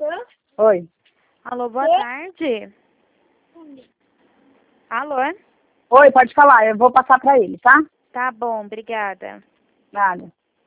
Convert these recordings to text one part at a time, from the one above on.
Oi. Alô, boa tarde. Alô? Oi, pode falar, eu vou passar pra ele, tá? Tá bom, obrigada. Nada.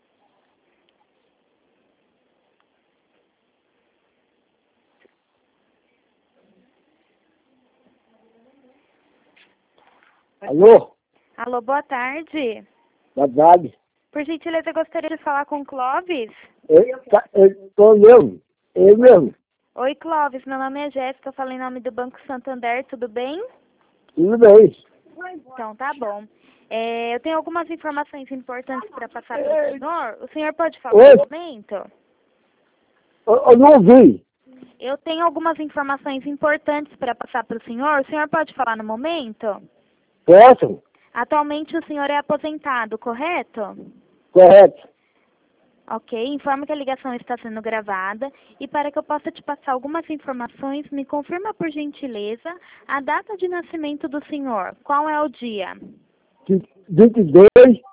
Alô? Alô, boa tarde. Boa tarde. Por gentileza, eu gostaria de falar com o Clóvis. Eu mesmo. Oi, Clóvis, meu nome é Jéssica, eu falo em nome do Banco Santander, tudo bem? Tudo bem. Então, tá bom. Eu tenho algumas informações importantes para passar para o senhor. O senhor pode falar Oi? no momento? Eu não ouvi. Eu tenho algumas informações importantes para passar para o senhor. O senhor pode falar no momento? Posso? Atualmente o senhor é aposentado, correto? Correto. Ok, informo que a ligação está sendo gravada e para que eu possa te passar algumas informações, me confirma por gentileza a data de nascimento do senhor. Qual é o dia? 22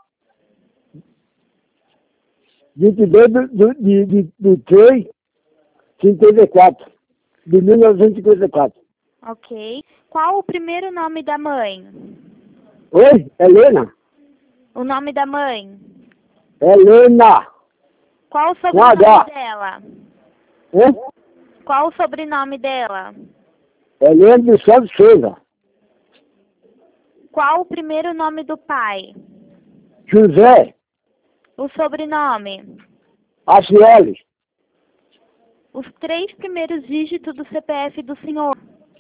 de 3, 54. De 1954. Ok. Qual o primeiro nome da mãe? Oi? Helena? O nome da mãe? Helena. Qual o Com sobrenome H. dela? Hein? Qual o sobrenome dela? Helena de Santos Souza. Qual o primeiro nome do pai? José. O sobrenome? Acioli. Os 3 primeiros dígitos do CPF do senhor.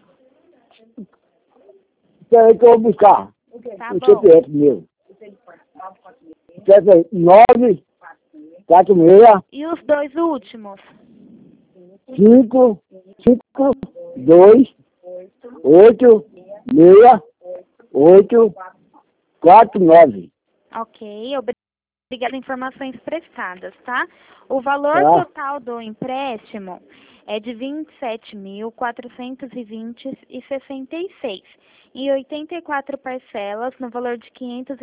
Espera que eu vou buscar. Tá O bom. CPF meu. CPF 9, 46, E os 2 últimos? 5, 2, 8, 6, 8, 4, 9. Ok, obrigada pelas informações prestadas, tá? O valor Tá. total do empréstimo é de R$ 27.420,66 em 84 parcelas, no valor de R$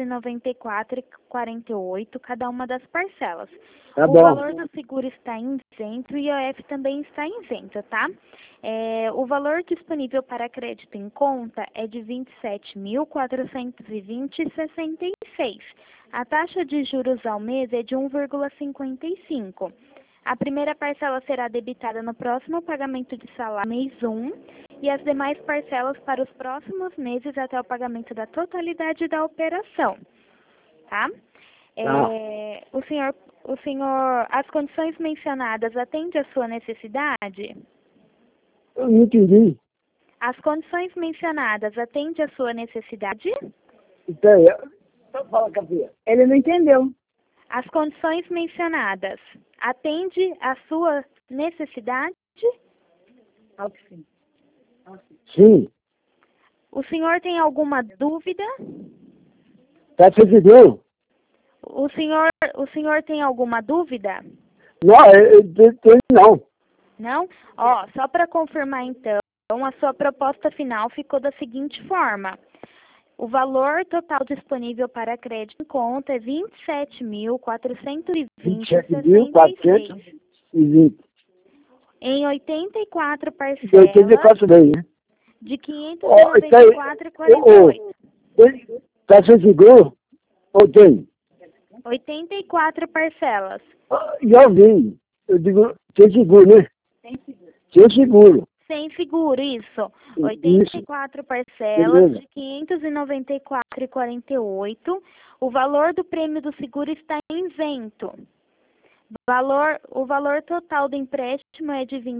594,48 cada uma das parcelas. Tá O bom. valor do seguro está isento e o IOF também está isento, tá? O valor disponível para crédito em conta é de R$ 27.420,66. A taxa de juros ao mês é de 1,55. A primeira parcela será debitada no próximo pagamento de salário mês 1 e as demais parcelas para os próximos meses até o pagamento da totalidade da operação, tá? O senhor, as condições mencionadas atendem à sua necessidade? Eu não entendi. As condições mencionadas atendem à sua necessidade? Espera aí. Fala, Capinha. Ele não entendeu. As condições mencionadas atendem à sua necessidade? Fala que sim. Sim. O senhor tem alguma dúvida? Tá entendendo? O senhor tem alguma dúvida? Não, não. Não? Ó, só para confirmar então, a sua proposta final ficou da seguinte forma. O valor total disponível para crédito em conta é R$ 27.420,66 27.420. em 84 parcelas 84 bem, né? de R$ Ó, isso aí. 594,48. Tá sem seguro? Ou tem? 84 parcelas. Já ouvi. Eu digo, tem seguro, né? Tem seguro. Sem seguro, isso. Isso. 84 parcelas Beleza. de R$ 594,48. O valor do prêmio do seguro está isento. O valor total do empréstimo é de R$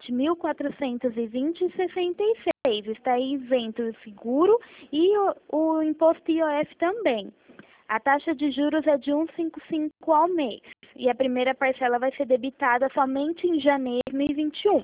27.420,66. Está isento o seguro e o imposto IOF também. A taxa de juros é de 1,55 ao mês. E a primeira parcela vai ser debitada somente em janeiro de 2021.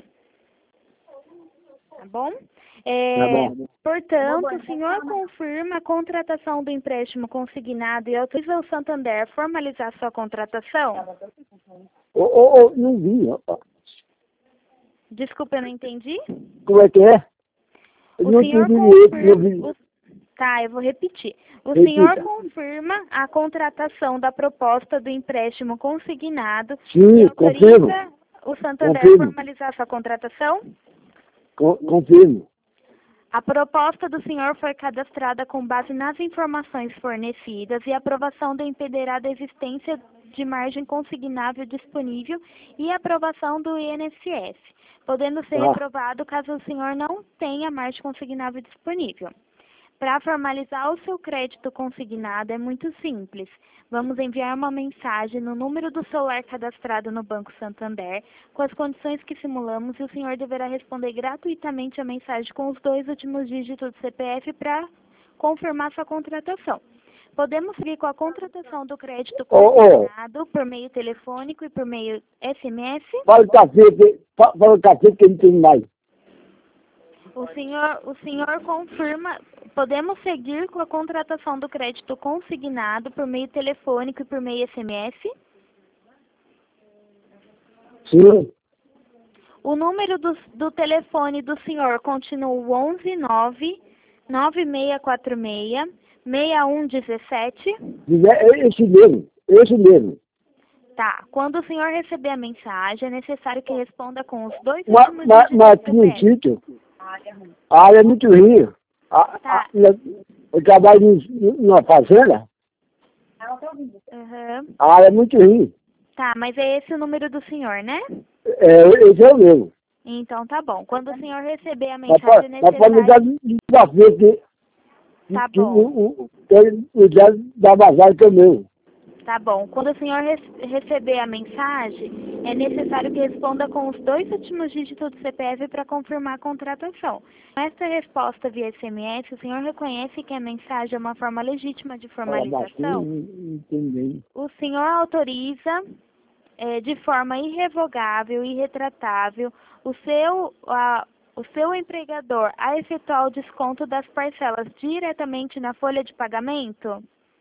Tá bom? Tá bom. Portanto, o senhor confirma a contratação do empréstimo consignado e autoriza o Santander a formalizar sua contratação? Não vi. Ó. Desculpa, eu não entendi. Como é que é? Eu O não senhor entendi direito, não vi. confirma... Tá, eu vou repetir. O Repita. senhor confirma a contratação da proposta do empréstimo consignado e Sim, autoriza confirmo. o Santander Confirmo. formalizar sua contratação? Confirmo. A proposta do senhor foi cadastrada com base nas informações fornecidas e a aprovação dependerá da existência de margem consignável disponível e aprovação do INSS, podendo ser reprovado caso o senhor não tenha margem consignável disponível. Para formalizar o seu crédito consignado é muito simples. Vamos enviar uma mensagem no número do celular cadastrado no Banco Santander, com as condições que simulamos, e o senhor deverá responder gratuitamente a mensagem com os 2 últimos dígitos do CPF para confirmar sua contratação. Podemos seguir com a contratação do crédito consignado por meio telefônico e por meio SMS? Fala o cacete que não tem mais. O senhor confirma, podemos seguir com a contratação do crédito consignado por meio telefônico e por meio SMS? Sim. O número do telefone do senhor continua o 11 9 9646 6117? Esse mesmo. Tá. Quando o senhor receber a mensagem, é necessário que responda com os 2 últimos dígitos do Mas CPF. acredito, a área é muito ruim. Tá. Eu trabalho numa fazenda, Uhum. a área é muito ruim. Tá, mas é esse o número do senhor, né? Esse é o mesmo. Então tá bom. Quando o senhor receber a Mas mensagem, é pode me dar necessário... desafio Tá que bom. o dia da vazada que é o meu. Tá bom. Quando o senhor receber a mensagem, é necessário que responda com os 2 últimos dígitos do CPF para confirmar a contratação. Com esta resposta via SMS, o senhor reconhece que a mensagem é uma forma legítima de formalização? Entendi. O senhor autoriza, de forma irrevogável e irretratável, o seu empregador a efetuar o desconto das parcelas diretamente na folha de pagamento?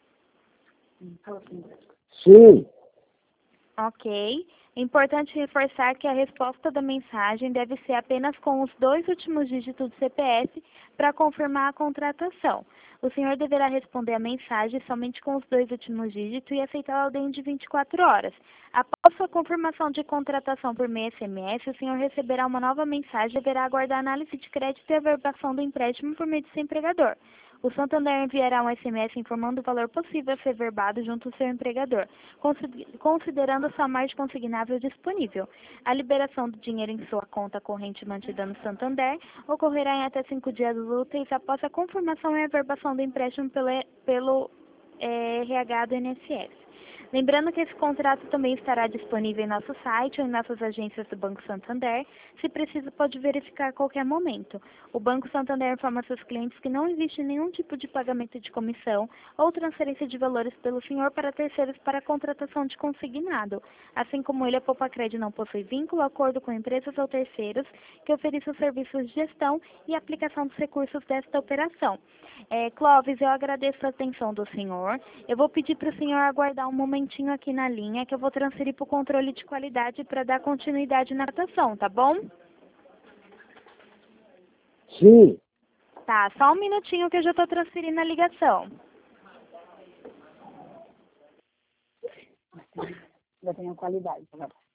Sim. Ok. Importante reforçar que a resposta da mensagem deve ser apenas com os 2 últimos dígitos do CPF para confirmar a contratação. O senhor deverá responder a mensagem somente com os 2 últimos dígitos e aceitá-la dentro de 24 horas. Após sua confirmação de contratação por meio SMS, o senhor receberá uma nova mensagem e deverá aguardar a análise de crédito e averbação do empréstimo por meio do seu empregador. O Santander enviará um SMS informando o valor possível a ser verbado junto ao seu empregador, considerando sua margem consignável disponível. A liberação do dinheiro em sua conta corrente mantida no Santander ocorrerá em até 5 dias úteis após a confirmação e averbação do empréstimo pelo RH do INSS. Lembrando que esse contrato também estará disponível em nosso site ou em nossas agências do Banco Santander. Se preciso, pode verificar a qualquer momento. O Banco Santander informa seus clientes que não existe nenhum tipo de pagamento de comissão ou transferência de valores pelo senhor para terceiros para a contratação de consignado. Assim como ele, a Poupacred não possui vínculo, acordo com empresas ou terceiros que ofereçam serviços de gestão e aplicação dos recursos desta operação. Clóvis, eu agradeço a atenção do senhor. Eu vou pedir para o senhor aguardar um momentinho aqui na linha, que eu vou transferir para o controle de qualidade para dar continuidade na tratação, tá bom? Sim. Tá, só um minutinho que eu já estou transferindo a ligação. Já tenho qualidade.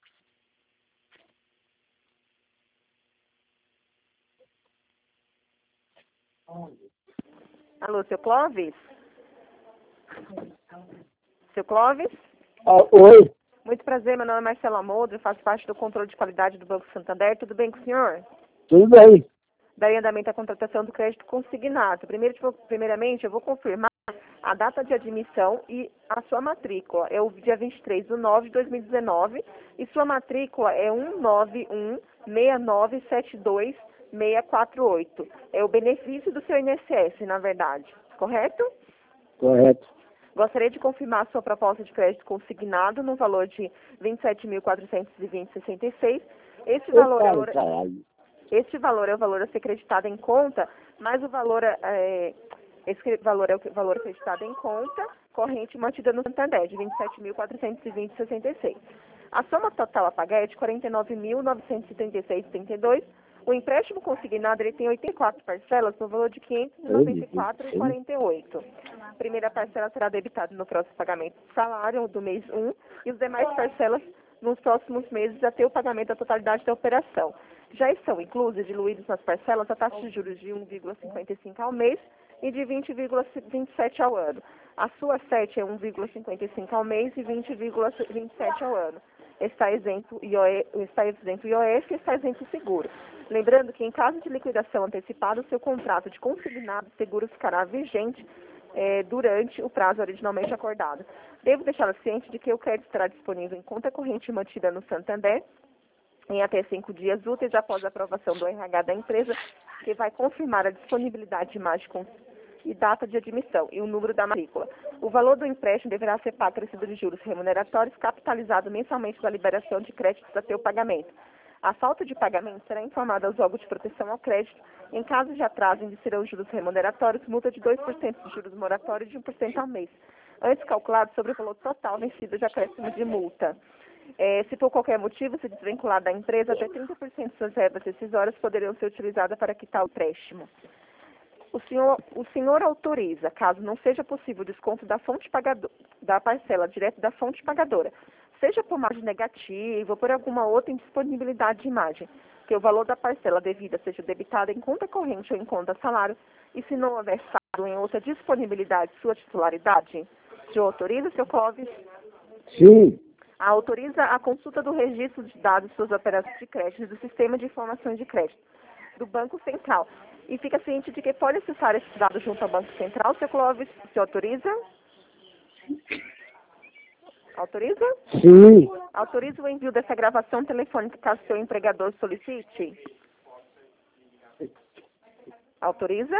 Alô, seu Clóvis? Seu Clóvis? Oi. Muito prazer, meu nome é Marcela Moldro, faço parte do controle de qualidade do Banco Santander. Tudo bem com o senhor? Tudo bem. Darei andamento à contratação do crédito consignado. Primeiramente, eu vou confirmar a data de admissão e a sua matrícula. É o dia 23/9/2019 e sua matrícula é 19169726648. É o benefício do seu INSS, na verdade. Correto? Correto. Gostaria de confirmar a sua proposta de crédito consignado no valor de R$ 27.420,66. Este valor é o valor a ser creditado em conta, mas esse valor é o valor acreditado em conta corrente mantida no Santander, de R$ 27.420,66. A soma total a pagar é de R$ 49.936,32. O empréstimo consignado ele tem 84 parcelas no valor de R$ 594,48. A primeira parcela será debitada no próximo pagamento do salário do mês 1 e as demais parcelas nos próximos meses até o pagamento da totalidade da operação. Já estão inclusos e diluídos nas parcelas a taxa de juros de 1,55 ao mês e de 20,27 ao ano. A sua sete é 1,55 ao mês e 20,27 ao ano. Está isento IOF e está isento o seguro. Lembrando que em caso de liquidação antecipada, o seu contrato de consignado seguro ficará vigente durante o prazo originalmente acordado. Devo deixá-la ciente de que o crédito estará disponível em conta corrente mantida no Santander em até 5 dias úteis após a aprovação do RH da empresa, que vai confirmar a disponibilidade de imagem e data de admissão e o número da matrícula. O valor do empréstimo deverá ser pago acrescido de juros remuneratórios, capitalizado mensalmente da liberação de créditos até o pagamento. A falta de pagamento será informada aos órgãos de proteção ao crédito. Em caso de atraso, indecerão os juros remuneratórios, multa de 2% de juros moratórios e de 1% ao mês, antes calculado sobre o valor total vencido de acréscimo de multa. Se por qualquer motivo se desvincular da empresa, até 30% de suas verbas decisórias poderão ser utilizadas para quitar o empréstimo. O senhor autoriza, caso não seja possível o desconto da parcela direto da fonte pagadora, seja por margem negativa ou por alguma outra indisponibilidade de imagem, que o valor da parcela devida seja debitado em conta corrente ou em conta salário, e se não houver saldo em outra disponibilidade de sua titularidade? O senhor autoriza, seu Clóvis? Sim. Autoriza a consulta do registro de dados de suas operações de crédito do Sistema de Informações de Crédito do Banco Central. E fica ciente de que pode acessar esses dados junto ao Banco Central, seu Clóvis? O senhor autoriza? Autoriza? Sim. Autoriza o envio dessa gravação telefônica caso seu empregador solicite? Autoriza?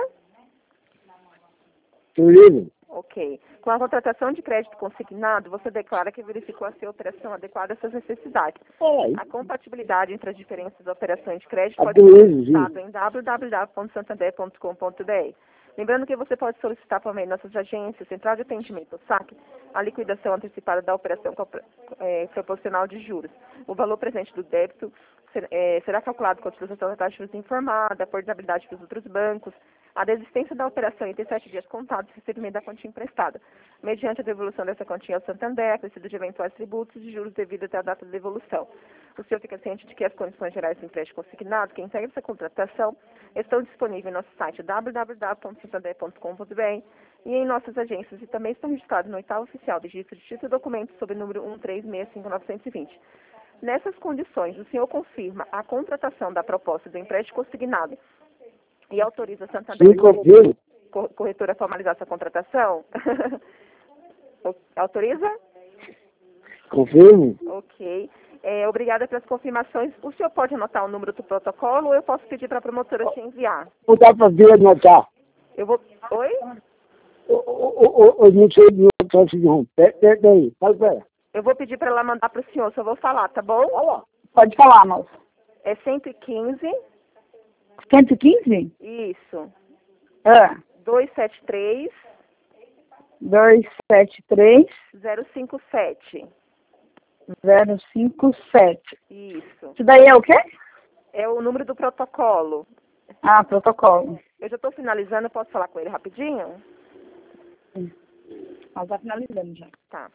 Turismo. Ok. Com a contratação de crédito consignado, você declara que verificou a sua operação adequada às suas necessidades. A compatibilidade entre as diferentes operações de crédito pode ser solicitado em www.santander.com.br. Lembrando que você pode solicitar por meio de nossas agências, Central de Atendimento, o SAC, a liquidação antecipada da operação proporcional de juros. O valor presente do débito será calculado com a utilização da taxa de juros informada, a portabilidade para os outros bancos, a desistência da operação em até 7 dias contados, recebimento da quantia emprestada, mediante a devolução dessa quantia ao Santander, acrescido de eventuais tributos e de juros devido até a data de devolução. O senhor fica ciente de que as condições gerais do empréstimo consignado, que integra essa contratação, estão disponíveis no nosso site www.santander.com.br e em nossas agências, e também estão registrados no oitavo oficial de registro de título e documentos sob o número 1365920. Nessas condições, o senhor confirma a contratação da proposta do empréstimo consignado e autoriza a Santander corretora a formalizar essa contratação? Autoriza? Confirmo. Ok. Obrigada pelas confirmações. O senhor pode anotar o número do protocolo ou eu posso pedir para a promotora te enviar? Não dá para ver anotar. Eu vou... Oi? Eu não sei de não. Peraí, fala pra ela. Eu vou pedir para ela mandar para o senhor, só vou falar, tá bom? Pode falar, moço. É 115. 115? Isso. 273. 273 057. 057. Isso. Isso daí é o quê? É o número do protocolo. Ah, protocolo. Eu já estou finalizando, posso falar com ele rapidinho? Ela está finalizando já. Tá.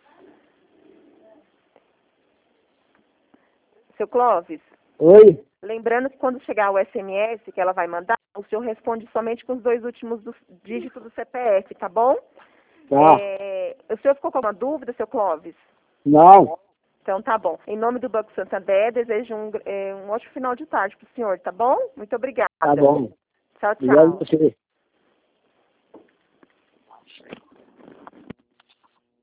Seu Clóvis? Oi? Lembrando que quando chegar o SMS que ela vai mandar, o senhor responde somente com os 2 últimos dígitos do CPF, tá bom? Tá. O senhor ficou com alguma dúvida, seu Clóvis? Não. Então tá bom. Em nome do Banco Santander, desejo um ótimo final de tarde para o senhor, tá bom? Muito obrigada. Tá bom. Tchau, tchau. Obrigado a você.